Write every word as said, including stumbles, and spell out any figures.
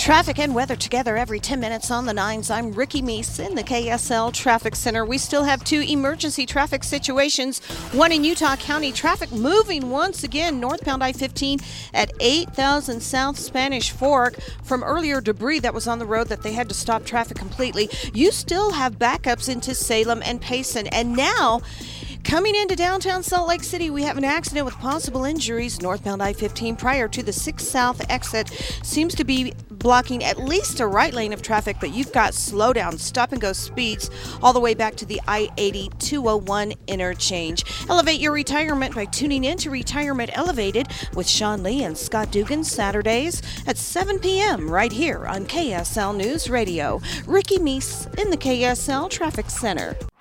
Traffic and weather together every ten minutes on the nines. I'm Ricky Meese in the K S L Traffic Center. We still have two emergency traffic situations. One in Utah County. Traffic moving once again northbound I fifteen at eight thousand South Spanish Fork from earlier debris that was on the road that they had to stop traffic completely. You still have backups into Salem and Payson. And now, coming into downtown Salt Lake City, we have an accident with possible injuries northbound I fifteen prior to the six South exit. Seems to be blocking at least a right lane of traffic, but you've got slowdown, stop and go speeds all the way back to the I eighty two oh one interchange. Elevate your retirement by tuning in to Retirement Elevated with Sean Lee and Scott Dugan Saturdays at seven p.m. right here on K S L News Radio. Ricky Meese in the K S L Traffic Center.